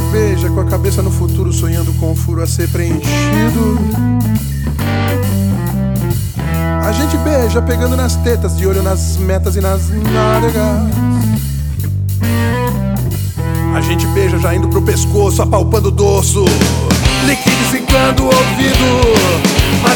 beija com a cabeça no futuro, sonhando com um furo a ser preenchido. A gente beija pegando nas tetas, de olho nas metas e nas nádegas. A gente beija já indo pro pescoço, apalpando o dorso, liquidificando o ouvido.